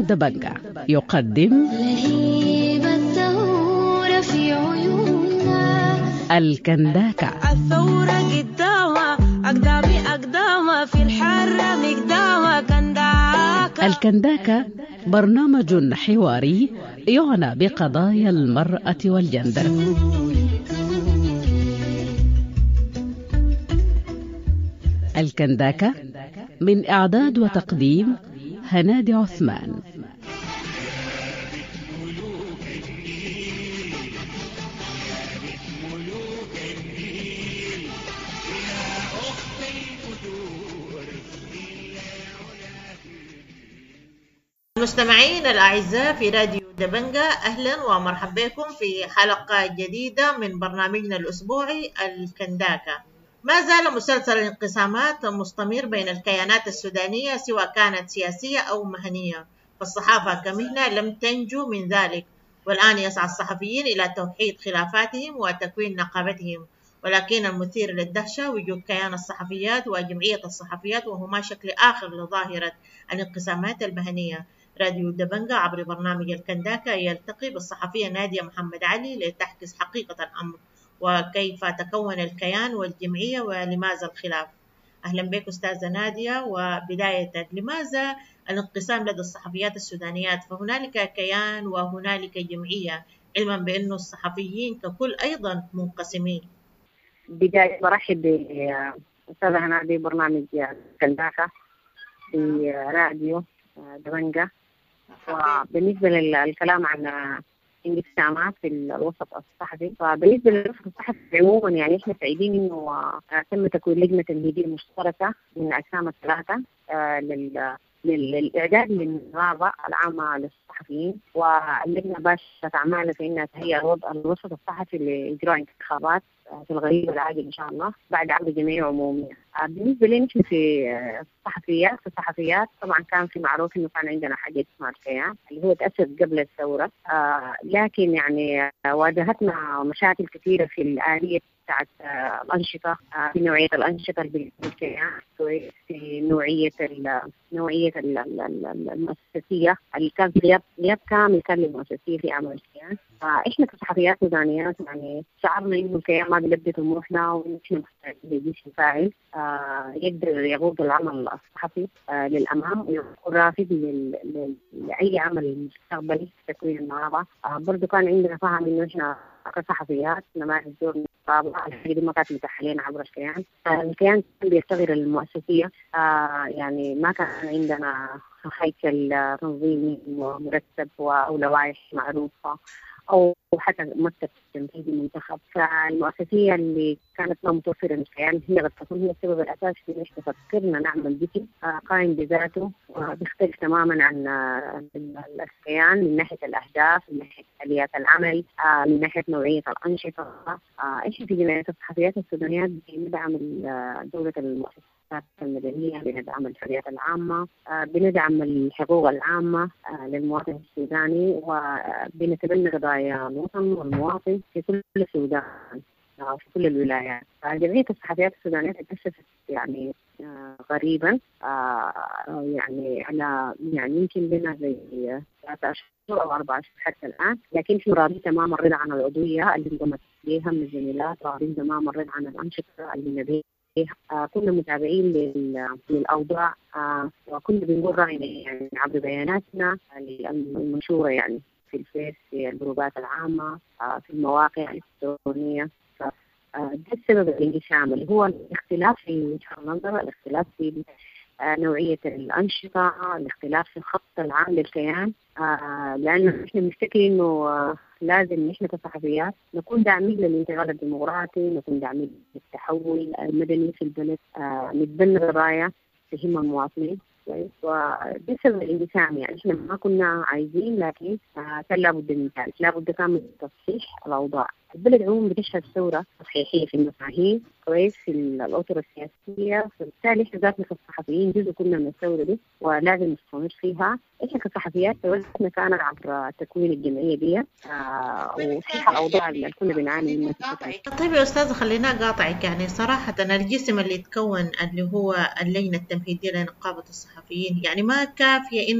دبنجة يقدم لهيب الثورة في عيوننا، الكنداكة. الثورة قدامها أقدامها في الحرة مقدامها كنداكة. الكنداكة برنامج حواري يعنى بقضايا المرأة والجندر. الكنداكة من إعداد وتقديم هنادي عثمان. المستمعين الأعزاء في راديو دبنجة، أهلا ومرحبا بكم في حلقة جديدة من برنامجنا الأسبوعي الكنداكة. ما زال مسلسل الانقسامات مستمر بين الكيانات السودانية سواء كانت سياسية أو مهنية، فالصحافة كمهنة لم تنجو من ذلك، والآن يسعى الصحفيين إلى توحيد خلافاتهم وتكوين نقابتهم، ولكن المثير للدهشة وجود كيان الصحفيات وجمعية الصحفيات وهما شكل آخر لظاهرة الانقسامات المهنية. راديو دبنجة عبر برنامج الكنداكة يلتقي بالصحفية نادية محمد علي لتحكي حقيقة الأمر وكيف تكون الكيان والجمعية ولماذا الخلاف. أهلا بك أستاذة نادية. وبداية، لماذا الانقسام لدى الصحفيات السودانيات؟ فهنالك كيان وهنالك جمعية، علما بأن الصحفيين ككل أيضا منقسمين. بداية برحب بأستاذة نادية برنامج الكنداكة في راديو دبنجة. وبالنسبة للكلام عن انقسامات في الوسط الصحفي، فبالنسبة للوسط الصحفي عموما يعني احنا سعيدين انه تم تكوين لجنة تمهيدية مشتركة من الأجسام الثلاثة للإعداد للنقابة العامة للصحفيين، واللجنة باشرت أعمالها في أنها تهيئ الوسط الصحفي لإجراء انتخابات في الغريب العاجل إن شاء الله بعد عقد جمعية عمومية. بالنسبة لنا في الصحفيات طبعا كان في معروف إنه كان عندنا حاجة اسمها الكيان اللي هو تأسس قبل الثورة، لكن يعني واجهتنا مشاكل كثيرة في الآلية بتاعت الأنشطة، في نوعية الأنشطة بالكيان، في نوعية المؤسسية اللي كان في غياب كامل كان للمؤسسية في عمل الكيان. فإحنا كصحفيات سودانيات يعني شعرنا إنه الكيان ما بيلبي طموحنا، ونحن محتاجين لجيش فاعل يقدر يقود العمل الصحفي للأمام ويكون رافد لأي عمل مستقبلي في تكوين النقابة. برضو كان عندنا فهم إنه إحنا كصحفيات نمارس دور النقابة، الحاجة دي ما كانت متاحة لنا عبر الكيان. الكيان كان بيشتغل المؤسسية، يعني ما كان عندنا هيكل تنظيمي مرتب أو لوائح معروفة أو حتى مكتب تنفيذي منتخب. فالمؤسسية اللي كانت ما متوفرة للكيان هي قد تكون هي السبب الأساسي في إيش فكرنا نعمل بيتي قائم بذاته وبيختلف تماما عن الكيان من ناحية الأهداف، من ناحية آليات العمل، من ناحية نوعية الأنشطة. إيش في جمعية الصحفيات السودانيات بندعم دولة المؤسسات المدنية، بندعم الحريات العامة، بندعم الحقوق العامة للمواطن السوداني، وبنتبنى قضايا الوطن والمواطن في كل السودان في كل الولايات. جمعية الصحفيات السودانية تأسست يعني قريبا، يعني على يعني يمكن لنا زي 3 أشهر أو 4 أشهر حتى الآن، لكن في راضين تماما رضا عن العضوية اللي انضمت إليها من الزميلات، راضين تماما رضا عن الأنشطة اللي نبيها. كنا متابعين للأوضاع، وكنا بنقول رأينا يعني عبر بياناتنا المنشورة يعني في الفيس، في الجروبات العامة، في المواقع الإلكترونية. ده السبب الانقسام اللي هو الاختلاف في وجهة النظر، الاختلاف في نوعية الأنشطة، الاختلاف في الخط العام للكيان. لأنه إحنا بنفتكر إنه لازم إحنا كصحفيات نكون داعمين للانتقال الديمقراطي، نكون داعمين للتحول المدني في البلد، نتبنى قضايا تهم المواطنين. وده سبب الانقسام، يعني إحنا ما كنا عايزين، لكن كان لابد من ذلك، لابد كان من تصحيح الأوضاع. البلد عموما بتشهد ثورة تصحيحية في المفاهيم كويس في الأطر السياسية، فبالتالي إحنا ذاتنا كصحفيين جزء كنا من الثورة دي ولازم نستمر فيها. إحنا كصحفيات توجهنا كانت عبر تكوين الجمعية دي وتصحيح الأوضاع اللي كنا بنعاني منها. طيب يا أستاذ خلينا قاطعك، يعني صراحة الجسم اللي يتكون اللي هو اللجنة التمهيدية لنقابة الصحفيين يعني ما كافية إنها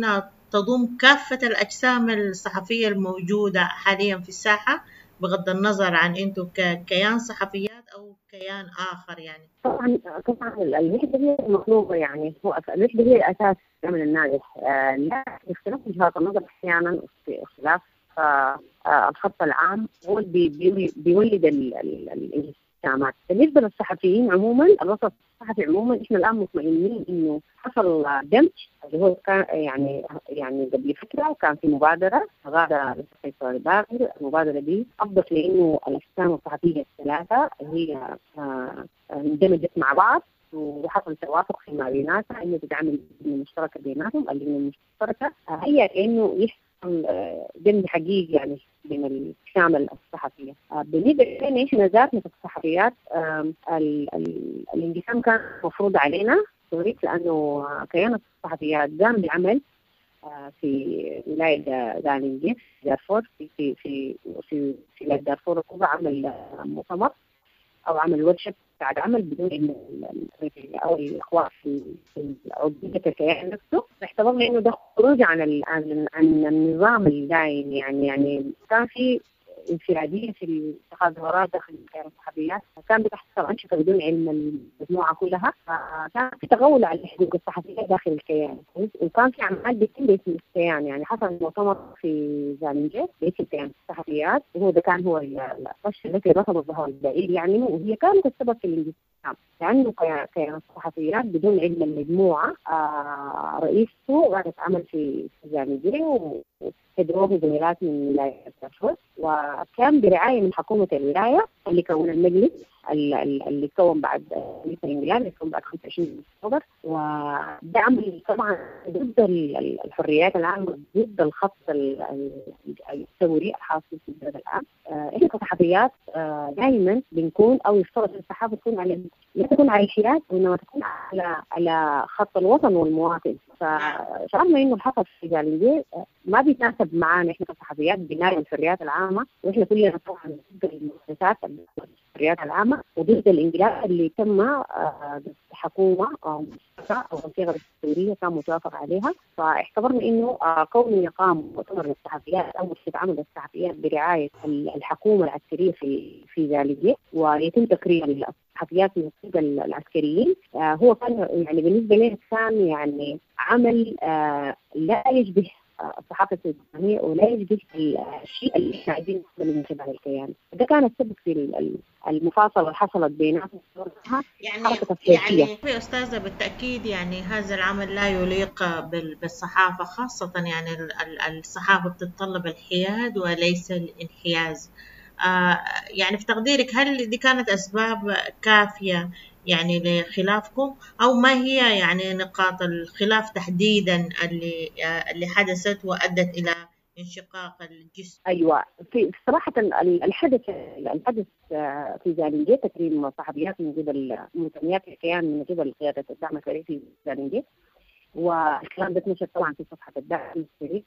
تضم كافة الأجسام الصحفية الموجودة حاليا في الساحة، بغض النظر عن أنتم ككيان صحفيات أو كيان آخر يعني؟ طبعا الوحدة هي المطلوبة، يعني هو الوحدة هي الأساس من الناجح. لا اختلاف وجهات النظر أحيانا، في اختلاف الخط العام هو اللي بيولد الانقسامات. بالنسبة للصحفيين عموما، الوسط الصحفي عموما، احنا الآن مطمئنين إنه حصل دمج، اللي هو كان يعني قبل فترة كان في مبادرة غادة السيد باقر. المبادرة دي أضفت لأنه الأجسام الصحفية الثلاثة هي اندمجت مع بعض، وحصل توافق فيما بيناتها انه تتعمل مشتركه بيناتهم. اللجنه المشتركه هي كانه يحصل دمج حقيقي يعني بين الشامل الصحفيه. بالنسبه لنا احنا ذاتنا كصحفيات، الانقسام كان مفروض علينا لانه كيان الصحفيات قام بعمل في ولايه دالنجي دارفور، في في في في ولايه دارفور الكبرى، عمل مؤتمر أو عمل ورشة بعد عمل بدون إن أو الإخوة في عضوية الكيان نفسه. اعتبرنا إنه ده خروج عن النظام الدائم، يعني كان في انفرادية في اتخاذ قرارات داخل الكيان الصحفيات، كان بتحصل أنشطة بدون علم المجموعة كلها، كان في تغول على حقوق الصحفية داخل الكيان، وكان في أعمال بتتم باسم الكيان. يعني حصل مؤتمر في زالنجي باسم كيان الصحفيات، وهو ده كان هو القش التي رفض الظهور البعيد يعني، وهي كانت السبب في الانقسام، لأنه كيان الصحفيات بدون علم المجموعة رئيسه قاعد يتعمل في زالنجي، وهدروه زميلات من ولاية دارفور، وكان برعاية من حكومة الولاية اللي كون المجلس اللي كون بعد الانقلاب، اللي كون بعد 25 أكتوبر. وده عمل طبعا ضد الحريات العامة، ضد الخط الثوري الحاصل في البلد الآن. إحنا كصحفيات دائما بنكون، أو يفترض الصحافة تكون لا تكون على الحياد، وإنما تكون على خط الوطن والمواطن. فشعرنا إنه الحصل في جالنجي ما بيتناسب معانا إحنا كصحفيات بناء الحريات العامة، وإحنا كلنا طبعا ضد المؤسسات الحريات العامة وضد الانقلاب اللي تم حكومة أو الصيغة الدستورية كان متوافق عليها. فاعتبرنا إنه كون يقام مؤتمر للصحفيات أو عمل الصحفيات برعاية الحكومة العسكرية في جالنجي، ويتم تكريم الصحفيات من قبل العسكريين، هو كان يعني بالنسبة لنا كان يعني عمل لا يشبه الصحافة الإسلامية ولا يشبه الشيء اللي احنا عايزين نقبله من قبل الكيان. ده كان السبب في المفاصلة اللي حصلت بيناتهم، يعني في أستاذة بالتأكيد يعني هذا العمل لا يليق بالصحافة، خاصة يعني الصحافة بتتطلب الحياد وليس الانحياز. يعني في تقديرك هل دي كانت أسباب كافية يعني لخلافكم، أو ما هي يعني نقاط الخلاف تحديدا اللي حدثت وأدت إلى انشقاق الجسم؟ أيوة، في صراحة الحدث في زالنجي تكريم صحفيات من قبل منتميات الكيان من قبل قيادة الدعم الفريق في زالنجي، والكلام ده نشر طبعا في صفحة الدعم الفريق.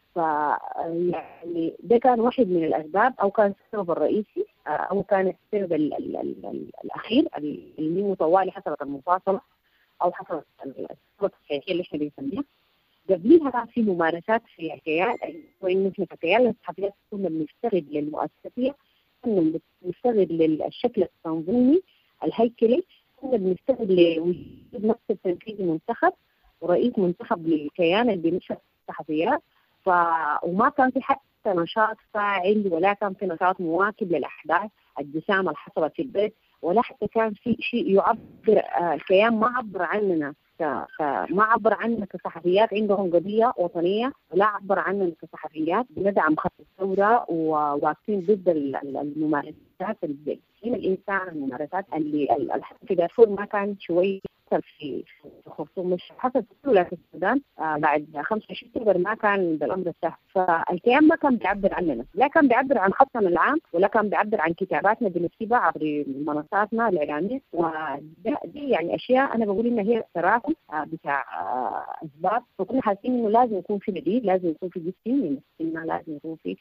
يعني ده كان واحد من الأسباب، أو كان السبب الرئيسي، أو كان السبب الأخير اللي مطوالي حصلت المفاصلة أو حصلت الصورة السياسية اللي احنا بنسميها. قبلها كان في ممارسات في الكيان، وإنه في الكيان الصحفيات كنا بنستغل للمؤسسية، كنا بنستغل للشكل التنظيمي الهيكلي، كنا بنستغل لوجود نفس التنفيذي منتخب ورئيس منتخب للكيان اللي بينشر الصحفيات. وما كان في حتى نشاط فاعل، ولا كان في نشاط مواكب للأحداث الجسام اللي حصلت في البيت، ولا حتى كان في شيء يعبر الكيان ما عبر عننا ما عبر عننا كصحفيات عندهم قضية وطنية، ولا عبر عننا كصحفيات بندعم خط الثورة وواقفين ضد الممارسات اللي الإنسان، الممارسات اللي في دارفور ما كان شوي في خرطوم، مش حصل في كل السودان بعد 25 أكتوبر ما كان بالأمر السهل. فالكيان ما كان بيعبر عننا، لا كان بيعبر عن خطنا العام، ولا كان بيعبر عن كتاباتنا بنكتبها عبر منصاتنا الإعلامية. ودي يعني أشياء أنا بقول إنها هي تراكم بتاع أسباب، وكنا حاسين إنه لازم يكون في بديل، لازم يكون في جسم يمثلنا، لازم يكون في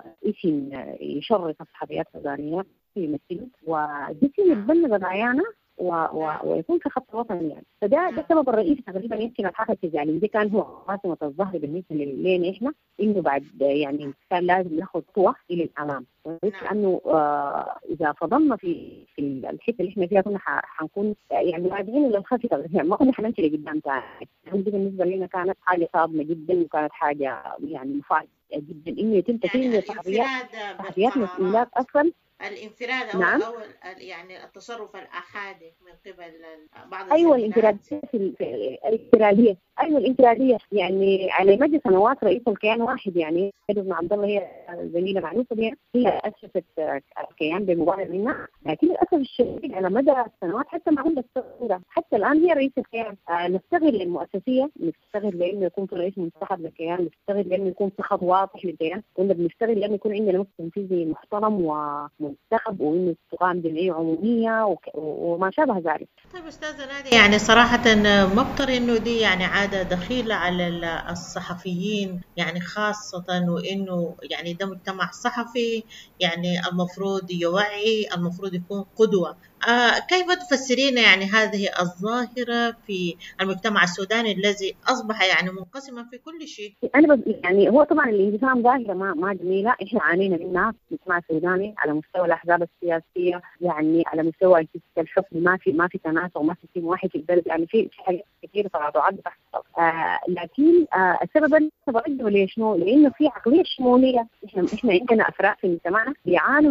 اسم يشرف الصحفيات السودانية يمثلوا، وجسم يتبنى قضايانا ويكون في خط وطني يعني. فده السبب الرئيسي تقريبا يمكن الحركه التجعيليه دي كان هو قاسمه الظهر بالنسبه لنا احنا، انه بعد يعني كان لازم ناخذ خطوه الى الامام، لانه اذا فضلنا في الحته اللي احنا فيها كنا حنكون يعني راجعين للخلف، يعني ما كنا حنمشي لقدام ثاني. دي بالنسبه لنا كانت حاجه صادمه جدا، وكانت حاجه يعني مفاجئه جدا انه يتم تكريم صحفيات مسؤولات اصلا. الانفراد أو نعم. أو يعني التصرف الأحادي من قبل بعض ايوه الزميلات. الانفراديه ايوه الانفراديه يعني على مدى سنوات رئيس الكيان واحد، يعني بن عبد الله هي زميله معروفه بها، هي اسست الكيان بمبادره منها، لكن للاسف الشديد على مدى السنوات حتى ما عندها الثوره، حتى الان هي رئيس الكيان. نستغل المؤسسيه، نستغل لانه يكون في رئيس منتخب للكيان، نستغل لانه يكون في خط واضح للكيان، كنا بنستغل لانه يكون عندنا مكتب تنفيذي محترم ومنتخب، وانه تقام جمعيه عموميه وما شابه ذلك. طيب أستاذة نادية، يعني صراحة مبطر إنه دي يعني عادة دخيلة على الصحفيين يعني خاصة، وإنه يعني ده مجتمع صحفي يعني المفروض يوعي، المفروض يكون قدوة. كيف تفسرين يعني هذه الظاهرة في المجتمع السوداني الذي أصبح يعني منقسما في كل شيء؟ أنا يعني هو طبعا الانقسام ظاهرة ما جميلة، إحنا عانينا منها في المجتمع السوداني على مستوى الأحزاب السياسية، يعني على مستوى الحكم ما في تناسق، ما في تيم واحد في البلد، يعني في حاجات كثير تراجعات بتحصل. لكن السبب برجعه ليشنو؟ لأنه في عقلية شمولية. إحنا عندنا أفراد في مجتمعنا بيعانوا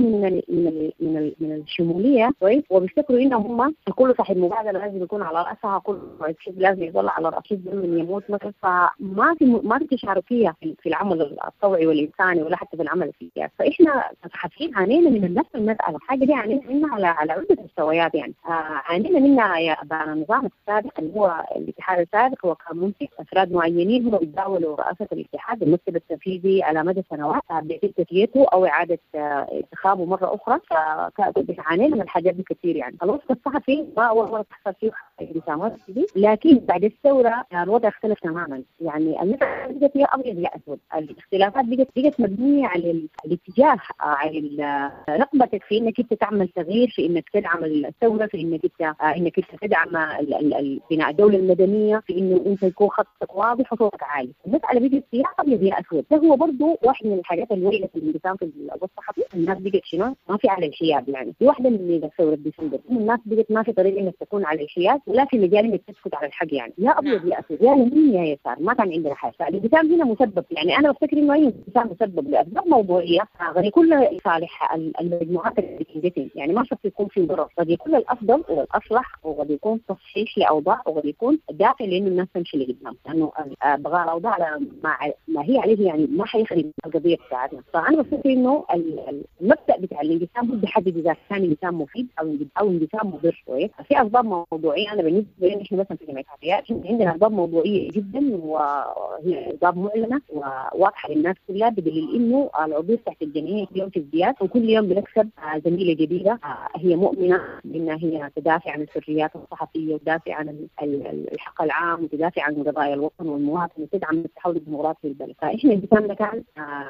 من الشمولية، كويس، وبيفتكروا إنهم هم كل صاحب مبادرة لازم يكون على رأسها، كل رئيس حزب لازم يظل على رأسه من يموت مثلا. فما في تشاركية في العمل الطوعي والإنساني ولا حتى في العمل السياسي. فإحنا كصحفيين عانينا من نفس المسألة، الحاجة دي عانينا منها على عدة مستويات يعني. عانينا منها يا النظام السابق اللي هو الاتحاد السابق، هو كان ممسك أفراد معينين هم بيتداولوا رئاسة الاتحاد، المكتب التنفيذي على مدى سنوات بيتم تسويته أو إعادة انتخابه مرة أخرى. فعانينا من الحاجات دي كثير يعني. الوسط الصحفي ما أول تحصل فيه انقسامات دي، لكن بعد الثورة الوضع اختلف تماما. يعني المسألة بقت هي أبيض يا أسود، الاختلافات بقت مبنية على الاتجاه، على رغبتك في إنك أنت تعمل تغيير، في إنك تدعم الثورة، في إنك أنت تدعم بناء الدولة المدنية، في إنه أنت يكون خطك واضح وصوتك عالي. المسألة بقت فيها أبيض يا أسود. ده هو برضه واحد من الحاجات اللي وقعت في الانقسام في الوسط الصحفي. الناس بقت شنو؟ ما في على الحياد، يعني في واحدة من ثورة ديسمبر الناس بقت ما في طريقة إنك تكون على الحياد ولا في مجال إنك تسكت على الحق، يعني يا أبيض يا أسود، يا يمين يا يسار، ما كان عندنا حاجة. فالانقسام هنا مسبب، يعني أنا بفتكر إنه أي انقسام مسبب لأسباب موضوعية قد يكون لصالح المجموعات اللي بتنقسم، يعني ما شرط يكون في ضرر، قد يكون الأفضل والأصلح، وقد يكون تصحيح لأوضاع، وقد يكون دافع لأنه الناس تمشي لقدام، لأنه بغاء الأوضاع على ما هي عليه يعني ما حيخرب القضية بتاعتنا. فأنا بفتكر إنه المبدأ بتاع الانقسام هو بيحدد إذا كان انقسام مفيد أو انقسام مضر. في أسباب موضوعية. أنا بالنسبة لي إحنا مثلا في جمعية الحريات عندنا أسباب موضوعية جدا، وهي أسباب معلنة وواضحة للناس كلها، بدليل إنه العضو تحت الجمعية كل يوم في ازدياد، وكل يوم بنكسب زميلة جديدة هي مؤمنة بأنها هي تدافع عن الحريات الصحفية، وتدافع عن الحق العام، وتدافع عن قضايا الوطن والمواطن، وتدعم التحول الديمقراطي في البلد. فإحنا انقسامنا كان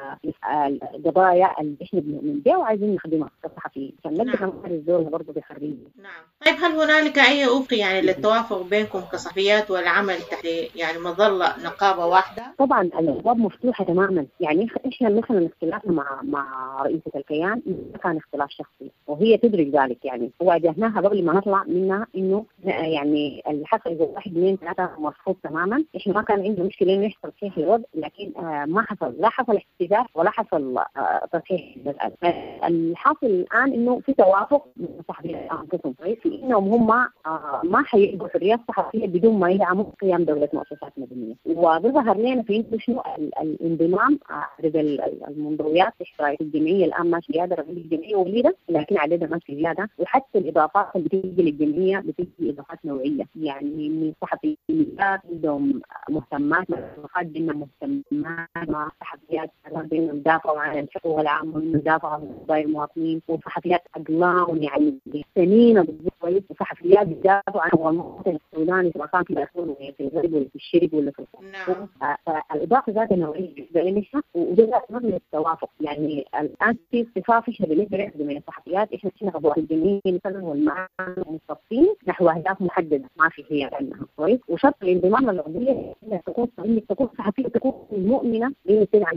القضايا اللي إحنا بنؤمن بها وعايزين نخدمها كصحفيين، عشان نقدر نمارس دورنا برضه بحرية. نعم. طيب هل هنالك أي أفق يعني للتوافق بينكم كصحفيات والعمل تحت يعني مظلة نقابة واحدة؟ طبعا الأبواب مفتوحة تماما. يعني إحنا مثلا اختلافنا مع رئيسة الكيان ما كان اختلاف شخصي، وهي تدرك ذلك. يعني واجهناها قبل ما نطلع منها إنه يعني الحصل إذا 1 2 3 مرفوض تماما. إحنا ما كان عندنا مشكلة إنه يحصل تصحيح الوضع، لكن ما حصل، لا حصل احتجاج ولا حصل تصحيح. الحاصل الآن إنه في توافق من الصحفيين أنفسهم في إنهم هم ما حيقدروا في الرئاسة الصحفية بدون ما يدعموا قيام دولة مؤسسات مدنية. وظهر لنا في شنو الانضمام عدد المنضويات تحت راية الجمعية الآن ماشي زيادة، رغم الجمعية وليدة لكن عددها ماشي زيادة. وحتى الإضافات اللي بتيجي للجمعية بتيجي إضافات نوعية، يعني من صحفيين عندهم مهتمات مخدمة، مهتمات مع صحفيات بينهم دافعوا عن الحقوق العامة، ويدافعوا عن قضايا المواطنين، وصحفيات أقلام يعني سنين كويس، وصحفيات بيدافعوا عن المواطن السوداني سواء كان في الأسود في الغرب ولا في الشرق ولا في الخرطوم. فالإضافة ذاتها نوعية بالنسبة لنا، وده ذات مبنى التوافق. يعني الآن في صفات إحنا بالنسبة لنا من الصحفيات إحنا أبواب الجميع مثلا والمعارض مختصين نحو أهداف محددة ما في هي عنها كويس. وشرط الانضمام للعضوية إنك تكون صحفية تكون مؤمنة بإنك تدعم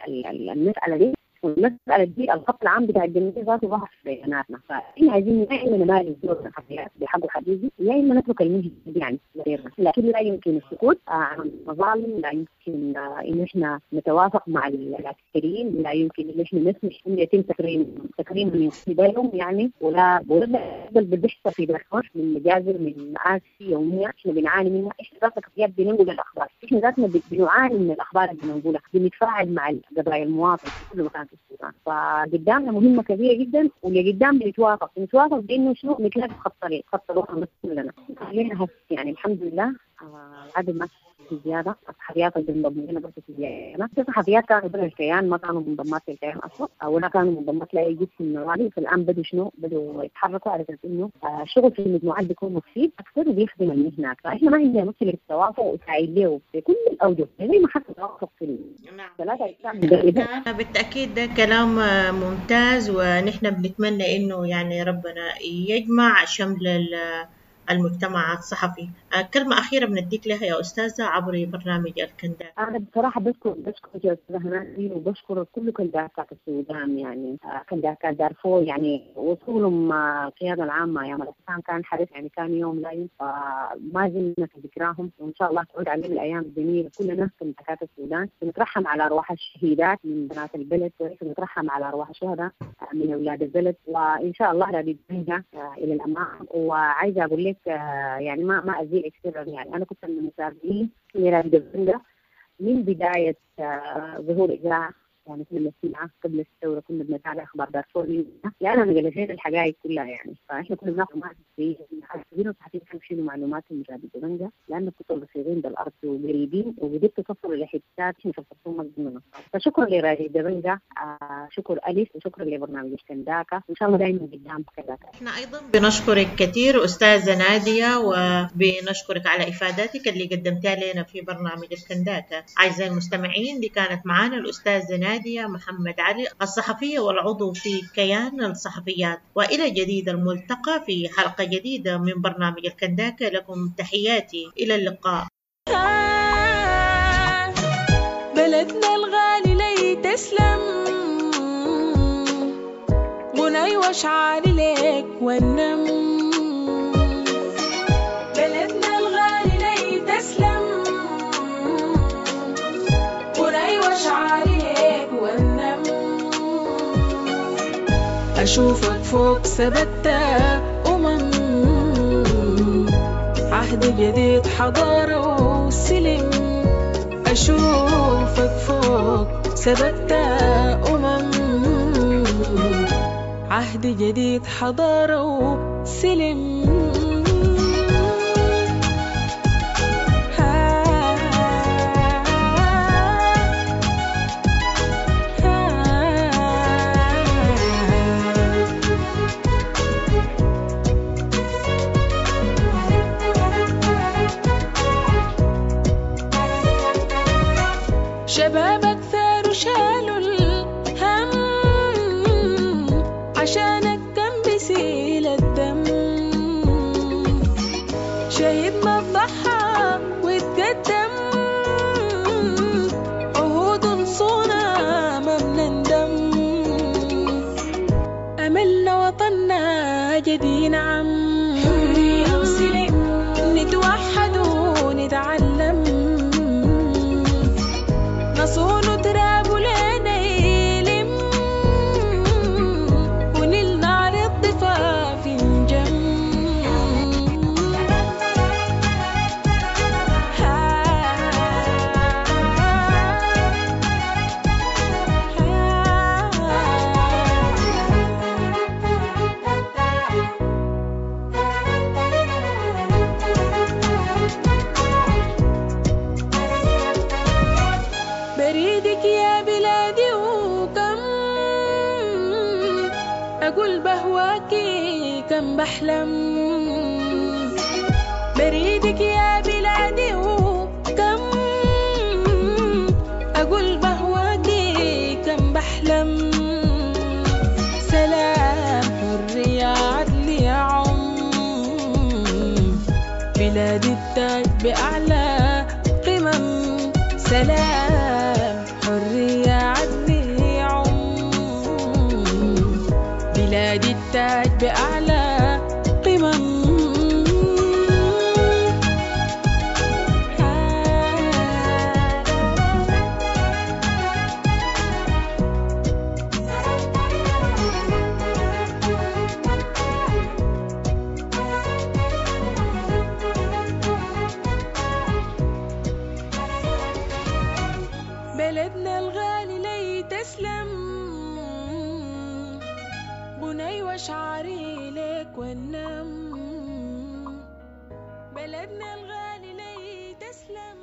المسألة دي. والمسألة دي الخط العام بتاع الجميع ذاته ظهر في بياناتنا. فإحنا عايزين يا إما نمارس دور الصحفيات بحقه حقيقي يا إما نترك المهنة يعني غيرنا. لكن لا يمكن السكوت عن المظالم، لا يمكن إن إحنا نتوافق مع العسكريين، لا يمكن إن إحنا نسمح إن يتم تكريم من قبلهم يعني، ولا بل بالبحث في بحث من مجازر من مآسي يومية إحنا بنعاني منها. إحنا ذاتنا كفيات بننقل الأخبار، إحنا ذاتنا بنعاني من الأخبار اللي بنقولها، بنتفاعل مع قضايا المواطن في كل مكان في السودان. فقدامنا مهمة كبيرة جدا، واللي قدام بنتوافق بإنه شنو نتلاقي خط الوطن كلنا. علينا يعني الحمد لله العدد ما في زيادة. الصحفيات اللي انضموا لنا بس في زيادة. في صحفيات كانوا ضمن الكيان ما كانوا منضمات للكيان أصلا، ولا كانوا منضمات لأي جزء من النوادي. فالآن بدوا يتحركوا على أساس إنه الشغل في المجموعات بيكون مفيد أكثر وبيخدم المهنة. فإحنا ما عندنا مشكلة التوافق وسعيد له في كل الأوجه، زي ما حصل توافق في الثلاثة أجزاء. بالتأكيد ده كلام ممتاز، ونحن بنتمنى إنه يعني ربنا يجمع شمل المجتمع الصحفي. كلمة أخيرة بنديك لها يا أستاذة عبر برنامج الكنداك. أنا بصراحة بشكر يا أستاذة هنادي، وبشكر كل كنداكات السودان يعني كنداكات دارفور يعني وصولهم القيادة العامة يا ملكان كان حريص يعني كان يوم لا ينسى، ما زلنا في ذكراهم، وإن شاء الله تعود علينا الأيام الجميلة. كلنا كنداكات السودان بنترحم على أرواح الشهيدات من بنات البلد، ونترحم على أرواح الشهداء من أولاد البلد، وإن شاء الله راضي بنرجع إلى الأمام. وعايزة أقول لك يعني ما أزيد إكثر، يعني أنا كنت من المتابعين لراديو دبنجة من بداية ظهور إذاعة، يعني كنا بنسمعها قبل الثورة، كنا بنتابع أخبار دارفور يعني أنا جلسيت الحقائق كلها يعني. فإحنا كنا بناخذ معلومات في الصحفيين والصحفيين كانوا يشيلوا معلومات من راديو دبنجة لأن كنتوا بصيرين بالأرض وقريبين، وقدرتوا توصلوا لحتات إحنا في الخرطوم مقدمنا. فشكرا لراديو دبنجة، شكر أليس، وشكرا لبرنامج الكنداكة، وإن شاء الله دائما قدام كنداكة. إحنا أيضا بنشكرك كثير أستاذة نادية، وبنشكرك على إفادتك اللي قدمتها لنا في برنامج الكنداكة. أعزائي المستمعين، دي كانت معنا الأستاذة نادية محمد علي، الصحفية والعضو في كيان الصحفيات. وإلى جديد الملتقى في حلقة جديدة من برنامج الكنداكة. لكم تحياتي، إلى اللقاء. بلدنا الغالي لي تسلم، غني وشعاري لك والنم. بلدنا الغالي لي تسلم، غني وشعاري لك والنم. أشوفك فوق ثبتة عهد جديد حضارة وسلم. أشوفك فوق ثبت عهد جديد حضارة وسلم. شبابك ثاروا شالوا الهم، عشانك كان بيسيل الدم. شهيدنا ضحى واتقدم، عهود نصونا ما بنندم. أملنا وطننا جدي نعم، حرية وسلم نتوحد ونتعلم. نصون تراب لنا يلم، ونلنا على الضفاف نجم. كم بحلم بريدك يا بلادي وكم أقول بهواكي كم بحلم سلام حرية عدل يا عم بلادي التاج بأعلى قمم سلام حرية عدل يا عم بلادي التاج بأعلى قمم بلدنا الغالي لي تسلم بني وشعري لك والنم بلدنا الغالي لي تسلم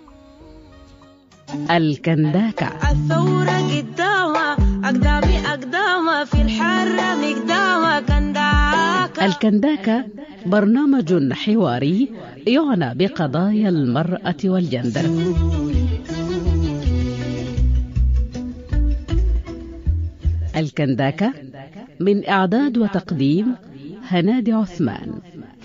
الكنداكة. الثورة قدامها أقدامها في الحرة مقدامها كنداكة. الكنداكة برنامج حواري يعنى بقضايا المرأة والجندر. الكنداكة من إعداد وتقديم هنادي عثمان.